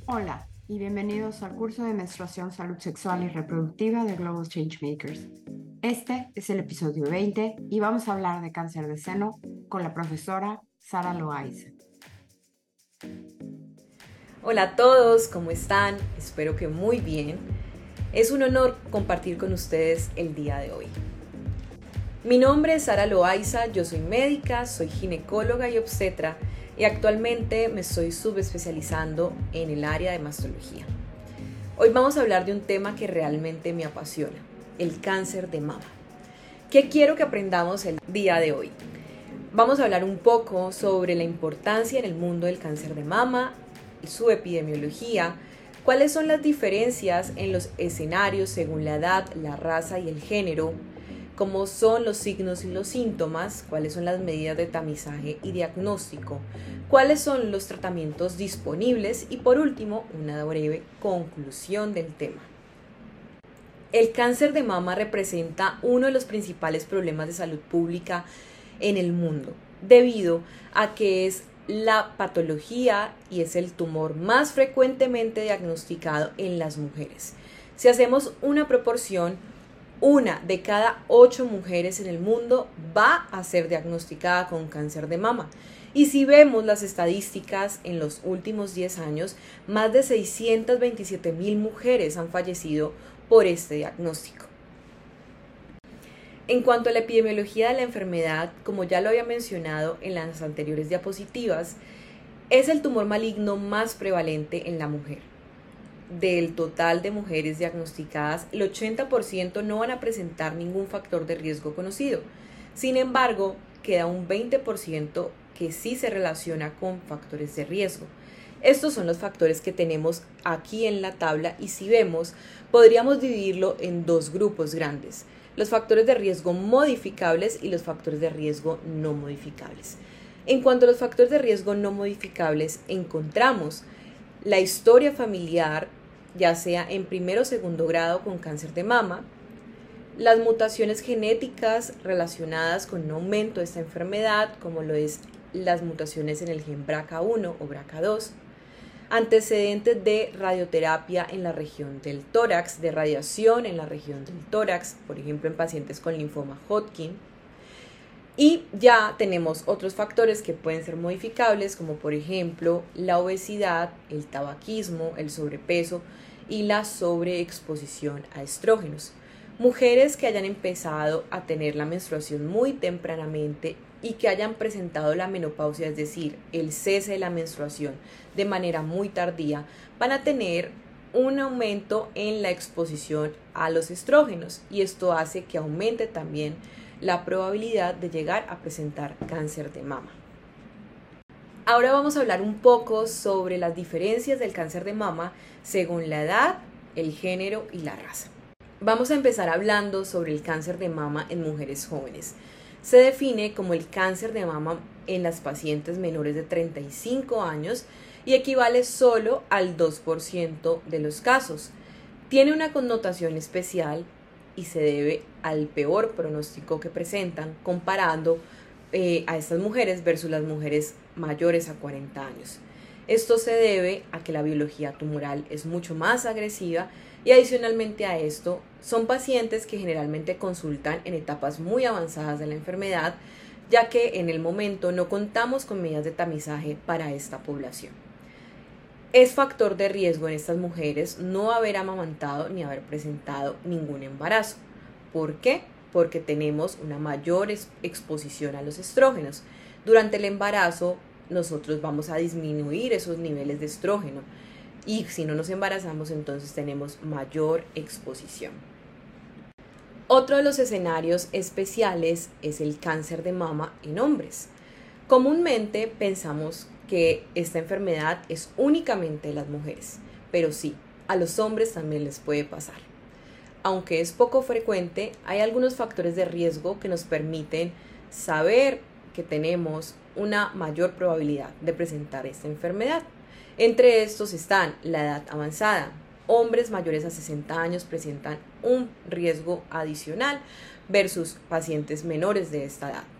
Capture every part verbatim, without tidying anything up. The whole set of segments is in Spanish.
Hola y bienvenidos al curso de Menstruación, Salud Sexual y Reproductiva de Global Changemakers. Este es el episodio veinte y vamos a hablar de cáncer de seno con la profesora Sara Loaiza. Hola a todos, ¿cómo están? Espero que muy bien. Es un honor compartir con ustedes el día de hoy. Mi nombre es Sara Loaiza, yo soy médica, soy ginecóloga y obstetra y actualmente me estoy subespecializando en el área de mastología. Hoy vamos a hablar de un tema que realmente me apasiona, el cáncer de mama. ¿Qué quiero que aprendamos el día de hoy? Vamos a hablar un poco sobre la importancia en el mundo del cáncer de mama, su epidemiología, cuáles son las diferencias en los escenarios según la edad, la raza y el género, cómo son los signos y los síntomas, cuáles son las medidas de tamizaje y diagnóstico, cuáles son los tratamientos disponibles y por último una breve conclusión del tema. El cáncer de mama representa uno de los principales problemas de salud pública en el mundo, debido a que es la patología y es el tumor más frecuentemente diagnosticado en las mujeres. Si hacemos una proporción, una de cada ocho mujeres en el mundo va a ser diagnosticada con cáncer de mama. Y si vemos las estadísticas en los últimos diez años, más de seiscientas veintisiete mil mujeres han fallecido por este diagnóstico. En cuanto a la epidemiología de la enfermedad, como ya lo había mencionado en las anteriores diapositivas, es el tumor maligno más prevalente en la mujer. Del total de mujeres diagnosticadas, el ochenta por ciento no van a presentar ningún factor de riesgo conocido. Sin embargo, queda un veinte por ciento que sí se relaciona con factores de riesgo. Estos son los factores que tenemos aquí en la tabla y si vemos, podríamos dividirlo en dos grupos grandes: los factores de riesgo modificables y los factores de riesgo no modificables. En cuanto a los factores de riesgo no modificables, encontramos la historia familiar, ya sea en primero o segundo grado con cáncer de mama, las mutaciones genéticas relacionadas con un aumento de esta enfermedad, como lo es las mutaciones en el gen B R C A uno o B R C A dos, antecedentes de radioterapia en la región del tórax, de radiación en la región del tórax, por ejemplo en pacientes con linfoma Hodgkin. Y ya tenemos otros factores que pueden ser modificables, como por ejemplo la obesidad, el tabaquismo, el sobrepeso y la sobreexposición a estrógenos. Mujeres que hayan empezado a tener la menstruación muy tempranamente y que hayan presentado la menopausia, es decir, el cese de la menstruación de manera muy tardía, van a tener un aumento en la exposición a los estrógenos y esto hace que aumente también la probabilidad de llegar a presentar cáncer de mama. Ahora vamos a hablar un poco sobre las diferencias del cáncer de mama según la edad, el género y la raza. Vamos a empezar hablando sobre el cáncer de mama en mujeres jóvenes. Se define como el cáncer de mama en las pacientes menores de treinta y cinco años y equivale solo al dos por ciento de los casos. Tiene una connotación especial y se debe al peor pronóstico que presentan comparando eh, a estas mujeres versus las mujeres mayores a cuarenta años. Esto se debe a que la biología tumoral es mucho más agresiva y adicionalmente a esto son pacientes que generalmente consultan en etapas muy avanzadas de la enfermedad, ya que en el momento no contamos con medidas de tamizaje para esta población. Es factor de riesgo en estas mujeres no haber amamantado ni haber presentado ningún embarazo. ¿Por qué? Porque tenemos una mayor exposición a los estrógenos. Durante el embarazo nosotros vamos a disminuir esos niveles de estrógeno y si no nos embarazamos entonces tenemos mayor exposición. Otro de los escenarios especiales es el cáncer de mama en hombres. Comúnmente pensamos que esta enfermedad es únicamente de las mujeres, pero sí, a los hombres también les puede pasar. Aunque es poco frecuente, hay algunos factores de riesgo que nos permiten saber que tenemos una mayor probabilidad de presentar esta enfermedad. Entre estos están la edad avanzada. Hombres mayores a sesenta años presentan un riesgo adicional versus pacientes menores de esta edad.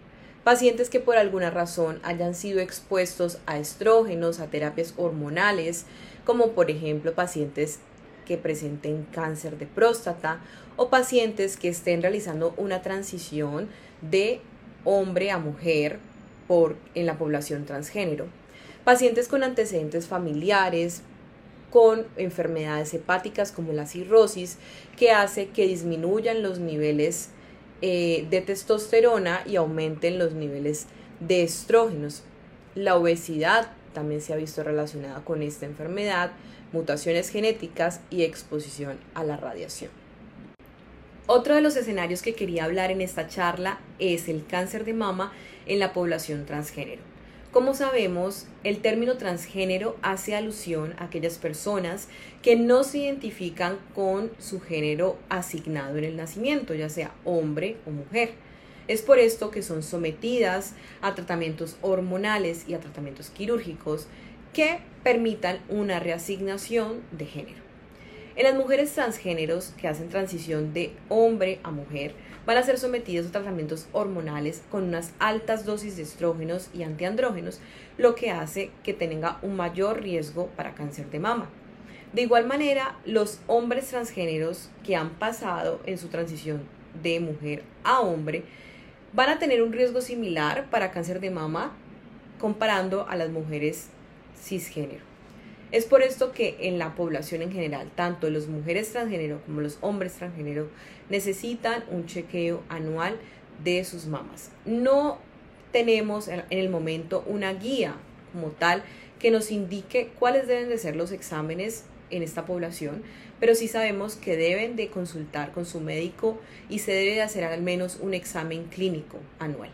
pacientes que por alguna razón hayan sido expuestos a estrógenos, a terapias hormonales, como por ejemplo pacientes que presenten cáncer de próstata o pacientes que estén realizando una transición de hombre a mujer por, en la población transgénero, pacientes con antecedentes familiares, con enfermedades hepáticas como la cirrosis, que hace que disminuyan los niveles eh, de testosterona y aumenten los niveles de estrógenos. La obesidad también se ha visto relacionada con esta enfermedad, mutaciones genéticas y exposición a la radiación. Otro de los escenarios que quería hablar en esta charla es el cáncer de mama en la población transgénero. Como sabemos, el término transgénero hace alusión a aquellas personas que no se identifican con su género asignado en el nacimiento, ya sea hombre o mujer. Es por esto que son sometidas a tratamientos hormonales y a tratamientos quirúrgicos que permitan una reasignación de género. En las mujeres transgéneros que hacen transición de hombre a mujer van a ser sometidos a tratamientos hormonales con unas altas dosis de estrógenos y antiandrógenos, lo que hace que tenga un mayor riesgo para cáncer de mama. De igual manera, los hombres transgéneros que han pasado en su transición de mujer a hombre van a tener un riesgo similar para cáncer de mama comparando a las mujeres cisgénero. Es por esto que en la población en general, tanto las mujeres transgénero como los hombres transgénero necesitan un chequeo anual de sus mamas. No tenemos en el momento una guía como tal que nos indique cuáles deben de ser los exámenes en esta población, pero sí sabemos que deben de consultar con su médico y se debe de hacer al menos un examen clínico anual.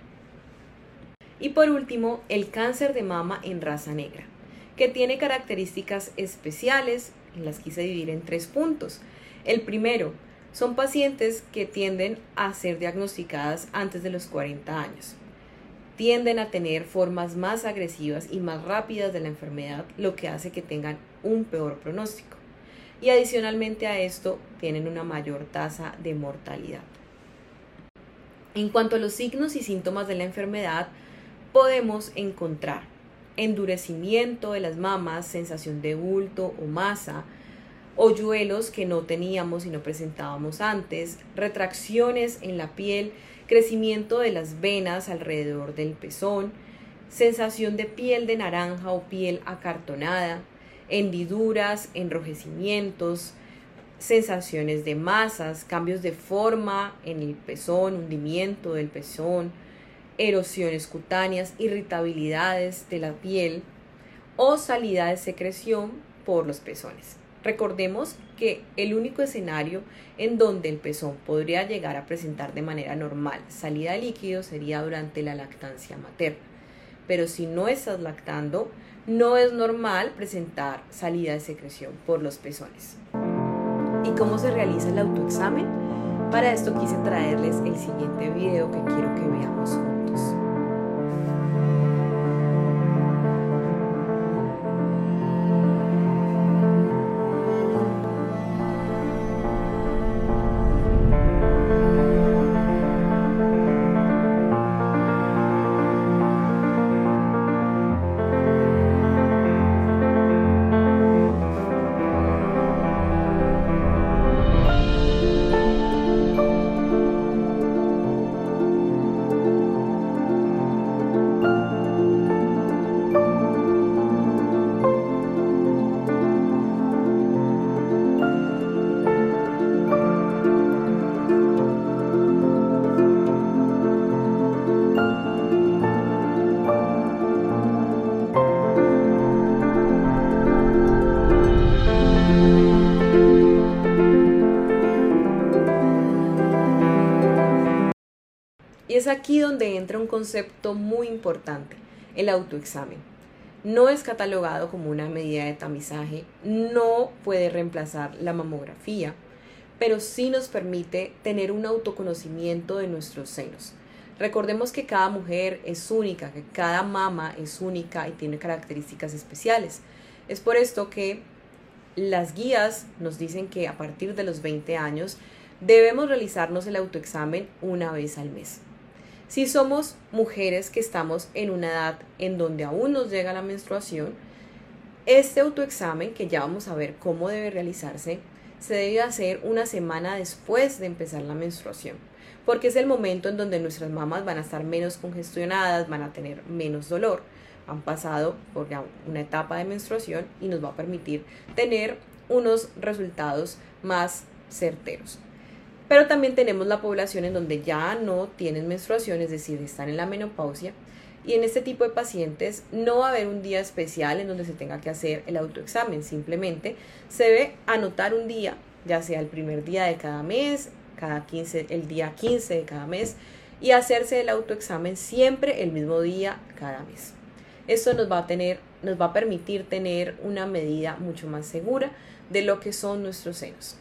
Y por último, el cáncer de mama en raza negra, que tiene características especiales, las quise dividir en tres puntos. El primero, son pacientes que tienden a ser diagnosticadas antes de los cuarenta años. Tienden a tener formas más agresivas y más rápidas de la enfermedad, lo que hace que tengan un peor pronóstico. Y adicionalmente a esto, tienen una mayor tasa de mortalidad. En cuanto a los signos y síntomas de la enfermedad, podemos encontrar endurecimiento de las mamas, sensación de bulto o masa, hoyuelos que no teníamos y no presentábamos antes, retracciones en la piel, crecimiento de las venas alrededor del pezón, sensación de piel de naranja o piel acartonada, hendiduras, enrojecimientos, sensaciones de masas, cambios de forma en el pezón, hundimiento del pezón, erosiones cutáneas, irritabilidades de la piel o salida de secreción por los pezones. Recordemos que el único escenario en donde el pezón podría llegar a presentar de manera normal salida de líquido sería durante la lactancia materna. Pero si no estás lactando, no es normal presentar salida de secreción por los pezones. ¿Y cómo se realiza el autoexamen? Para esto quise traerles el siguiente video que quiero que veamos juntos. Y es aquí donde entra un concepto muy importante, el autoexamen. No es catalogado como una medida de tamizaje, no puede reemplazar la mamografía, pero sí nos permite tener un autoconocimiento de nuestros senos. Recordemos que cada mujer es única, que cada mama es única y tiene características especiales. Es por esto que las guías nos dicen que a partir de los veinte años debemos realizarnos el autoexamen una vez al mes. Si somos mujeres que estamos en una edad en donde aún nos llega la menstruación, este autoexamen, que ya vamos a ver cómo debe realizarse, se debe hacer una semana después de empezar la menstruación, porque es el momento en donde nuestras mamas van a estar menos congestionadas, van a tener menos dolor, han pasado por ya una etapa de menstruación y nos va a permitir tener unos resultados más certeros. Pero también tenemos la población en donde ya no tienen menstruación, es decir, están en la menopausia, y en este tipo de pacientes no va a haber un día especial en donde se tenga que hacer el autoexamen, simplemente se debe anotar un día, ya sea el primer día de cada mes, cada quince, el día quince de cada mes, y hacerse el autoexamen siempre el mismo día cada mes. Esto nos va a tener, nos va a permitir tener una medida mucho más segura de lo que son nuestros senos.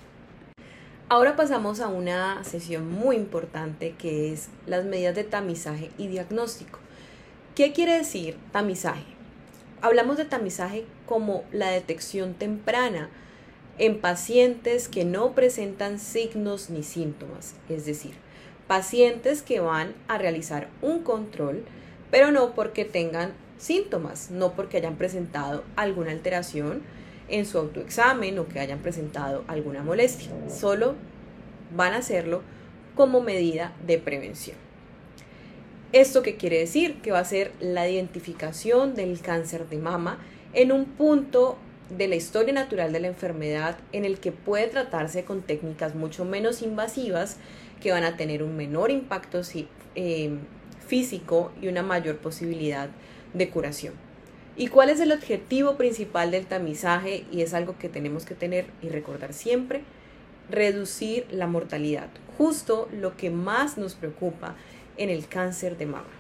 Ahora pasamos a una sesión muy importante, que es las medidas de tamizaje y diagnóstico. ¿Qué quiere decir tamizaje? Hablamos de tamizaje como la detección temprana en pacientes que no presentan signos ni síntomas, es decir, pacientes que van a realizar un control, pero no porque tengan síntomas, no porque hayan presentado alguna alteración en su autoexamen o que hayan presentado alguna molestia, solo van a hacerlo como medida de prevención. ¿Esto qué quiere decir? Que va a ser la identificación del cáncer de mama en un punto de la historia natural de la enfermedad en el que puede tratarse con técnicas mucho menos invasivas, que van a tener un menor impacto eh, físico y una mayor posibilidad de curación. ¿Y cuál es el objetivo principal del tamizaje? Y es algo que tenemos que tener y recordar siempre: reducir la mortalidad, justo lo que más nos preocupa en el cáncer de mama.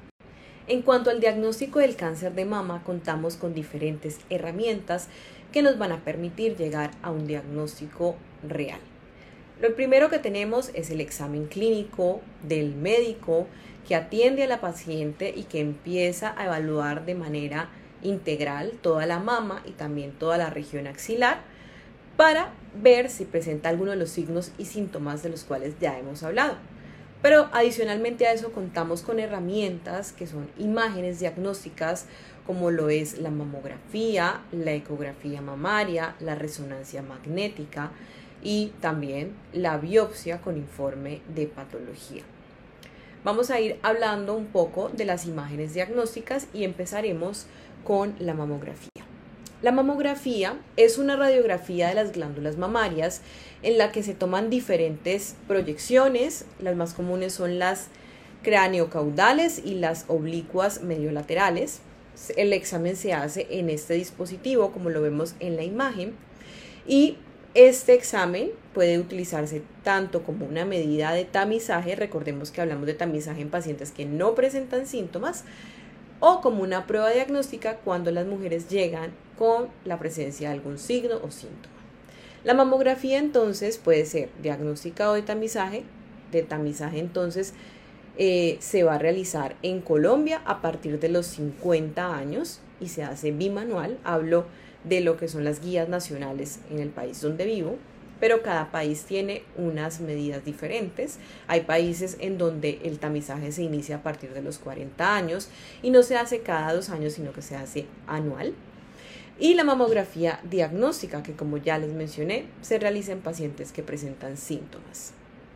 En cuanto al diagnóstico del cáncer de mama, contamos con diferentes herramientas que nos van a permitir llegar a un diagnóstico real. Lo primero que tenemos es el examen clínico del médico que atiende a la paciente y que empieza a evaluar de manera integral toda la mama y también toda la región axilar para ver si presenta alguno de los signos y síntomas de los cuales ya hemos hablado. Pero adicionalmente a eso contamos con herramientas que son imágenes diagnósticas, como lo es la mamografía, la ecografía mamaria, la resonancia magnética y también la biopsia con informe de patología. Vamos a ir hablando un poco de las imágenes diagnósticas y empezaremos con la mamografía. La mamografía es una radiografía de las glándulas mamarias en la que se toman diferentes proyecciones. Las más comunes son las craneocaudales y las oblicuas mediolaterales. El examen se hace en este dispositivo, como lo vemos en la imagen, y este examen puede utilizarse tanto como una medida de tamizaje, recordemos que hablamos de tamizaje en pacientes que no presentan síntomas, o como una prueba diagnóstica cuando las mujeres llegan con la presencia de algún signo o síntoma. La mamografía entonces puede ser diagnóstica o de tamizaje. De tamizaje entonces eh, se va a realizar en Colombia a partir de los cincuenta años y se hace bimanual. Hablo de lo que son las guías nacionales en el país donde vivo, pero cada país tiene unas medidas diferentes. Hay países en donde el tamizaje se inicia a partir de los cuarenta años y no se hace cada dos años, sino que se hace anual. Y la mamografía diagnóstica, que como ya les mencioné, se realiza en pacientes que presentan síntomas.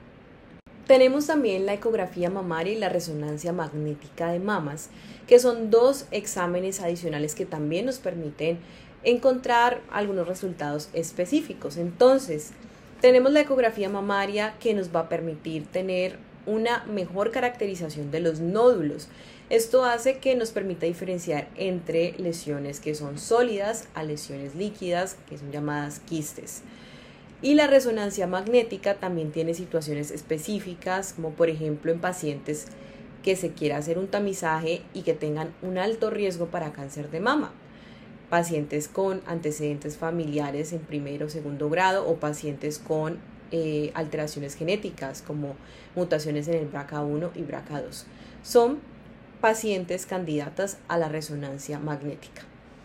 Tenemos también la ecografía mamaria y la resonancia magnética de mamas, que son dos exámenes adicionales que también nos permiten encontrar algunos resultados específicos. Entonces, tenemos la ecografía mamaria, que nos va a permitir tener una mejor caracterización de los nódulos. Esto hace que nos permita diferenciar entre lesiones que son sólidas a lesiones líquidas, que son llamadas quistes. Y la resonancia magnética también tiene situaciones específicas, como por ejemplo en pacientes que se quiera hacer un tamizaje y que tengan un alto riesgo para cáncer de mama, pacientes con antecedentes familiares en primero o segundo grado, o pacientes con eh, alteraciones genéticas como mutaciones en el B R C A uno y B R C A dos. Son pacientes candidatas a la resonancia magnética.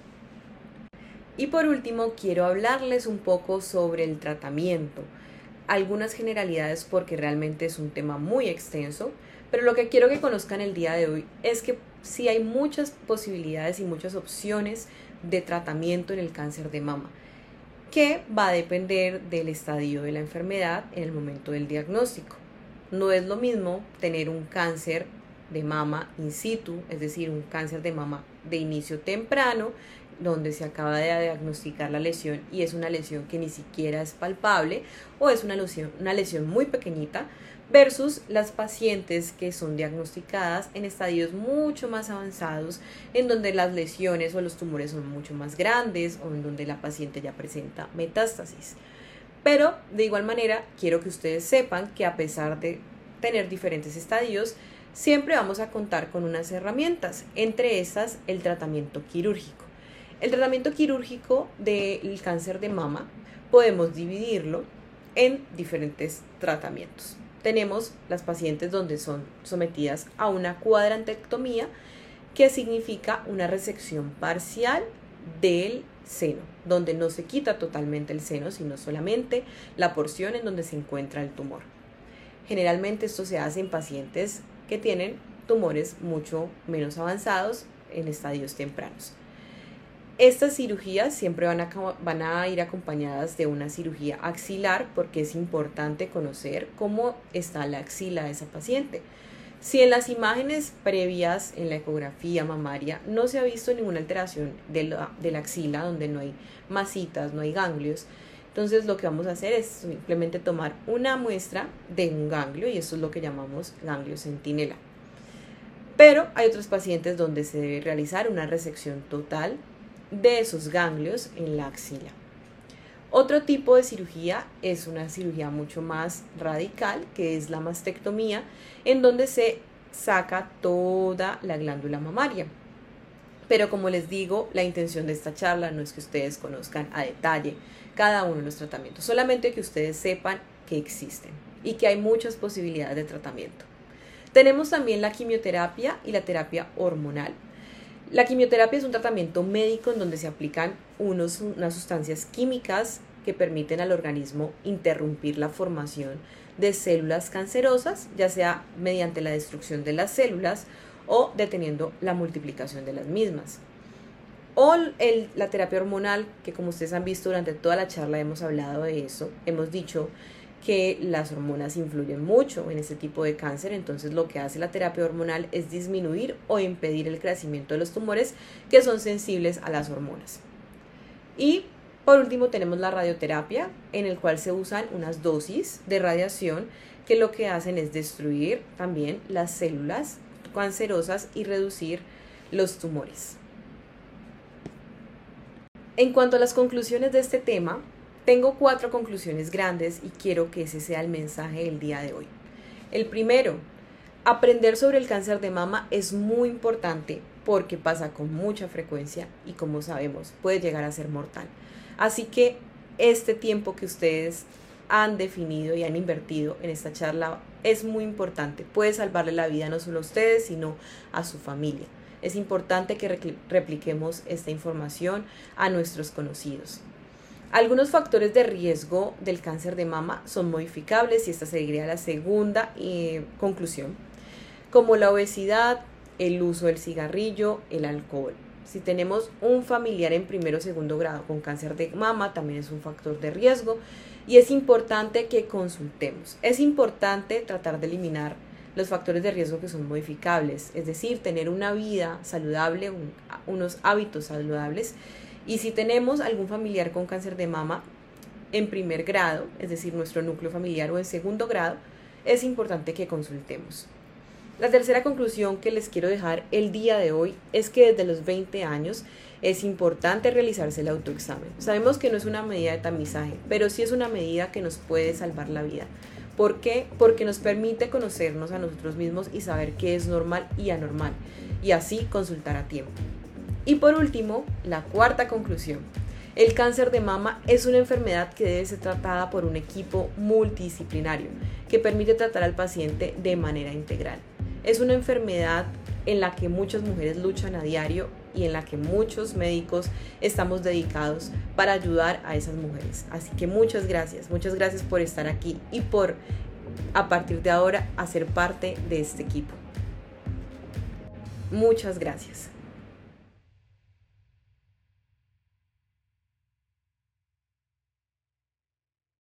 Y por último, quiero hablarles un poco sobre el tratamiento. Algunas generalidades, porque realmente es un tema muy extenso, Pero lo que quiero que conozcan el día de hoy es que sí hay muchas posibilidades y muchas opciones de tratamiento en el cáncer de mama, que va a depender del estadio de la enfermedad en el momento del diagnóstico. No es lo mismo tener un cáncer de mama in situ, es decir, un cáncer de mama de inicio temprano, donde se acaba de diagnosticar la lesión y es una lesión que ni siquiera es palpable o es una lesión, una lesión muy pequeñita, versus las pacientes que son diagnosticadas en estadios mucho más avanzados, en donde las lesiones o los tumores son mucho más grandes o en donde la paciente ya presenta metástasis. Pero de igual manera quiero que ustedes sepan que a pesar de tener diferentes estadios, siempre vamos a contar con unas herramientas, entre estas el tratamiento quirúrgico. El tratamiento quirúrgico del cáncer de mama podemos dividirlo en diferentes tratamientos. Tenemos las pacientes donde son sometidas a una cuadrantectomía, que significa una resección parcial del seno, donde no se quita totalmente el seno, sino solamente la porción en donde se encuentra el tumor. Generalmente esto se hace en pacientes que tienen tumores mucho menos avanzados en estadios tempranos. Estas cirugías siempre van a, van a ir acompañadas de una cirugía axilar, porque es importante conocer cómo está la axila de esa paciente. Si en las imágenes previas, en la ecografía mamaria, no se ha visto ninguna alteración de la, de la axila, donde no hay masitas, no hay ganglios, entonces lo que vamos a hacer es simplemente tomar una muestra de un ganglio, y eso es lo que llamamos ganglio centinela. Pero hay otros pacientes donde se debe realizar una resección total de esos ganglios en la axila. Otro tipo de cirugía es una cirugía mucho más radical, que es la mastectomía, en donde se saca toda la glándula mamaria. Pero como les digo, la intención de esta charla no es que ustedes conozcan a detalle cada uno de los tratamientos, solamente que ustedes sepan que existen y que hay muchas posibilidades de tratamiento. Tenemos también la quimioterapia y la terapia hormonal. La quimioterapia es un tratamiento médico en donde se aplican unos, unas sustancias químicas que permiten al organismo interrumpir la formación de células cancerosas, ya sea mediante la destrucción de las células o deteniendo la multiplicación de las mismas. O el, la terapia hormonal, que como ustedes han visto durante toda la charla hemos hablado de eso, hemos dicho que las hormonas influyen mucho en este tipo de cáncer. Entonces lo que hace la terapia hormonal es disminuir o impedir el crecimiento de los tumores que son sensibles a las hormonas. Y por último tenemos la radioterapia, en el cual se usan unas dosis de radiación que lo que hacen es destruir también las células cancerosas y reducir los tumores. En cuanto a las conclusiones de este tema, tengo cuatro conclusiones grandes y quiero que ese sea el mensaje del día de hoy. El primero, aprender sobre el cáncer de mama es muy importante porque pasa con mucha frecuencia y, como sabemos, puede llegar a ser mortal. Así que este tiempo que ustedes han definido y han invertido en esta charla es muy importante. Puede salvarle la vida no solo a ustedes, sino a su familia. Es importante que repliquemos esta información a nuestros conocidos. Algunos factores de riesgo del cáncer de mama son modificables, y esta sería la segunda eh, conclusión, como la obesidad, el uso del cigarrillo, el alcohol. Si tenemos un familiar en primero o segundo grado con cáncer de mama, también es un factor de riesgo y es importante que consultemos. Es importante tratar de eliminar los factores de riesgo que son modificables, es decir, tener una vida saludable, un, unos hábitos saludables. Y si tenemos algún familiar con cáncer de mama en primer grado, es decir, nuestro núcleo familiar, o en segundo grado, es importante que consultemos. La tercera conclusión que les quiero dejar el día de hoy es que desde los veinte años es importante realizarse el autoexamen. Sabemos que no es una medida de tamizaje, pero sí es una medida que nos puede salvar la vida. ¿Por qué? Porque nos permite conocernos a nosotros mismos y saber qué es normal y anormal, y así consultar a tiempo. Y por último, la cuarta conclusión. El cáncer de mama es una enfermedad que debe ser tratada por un equipo multidisciplinario que permite tratar al paciente de manera integral. Es una enfermedad en la que muchas mujeres luchan a diario y en la que muchos médicos estamos dedicados para ayudar a esas mujeres. Así que muchas gracias, muchas gracias por estar aquí y por a partir de ahora a ser parte de este equipo. Muchas gracias.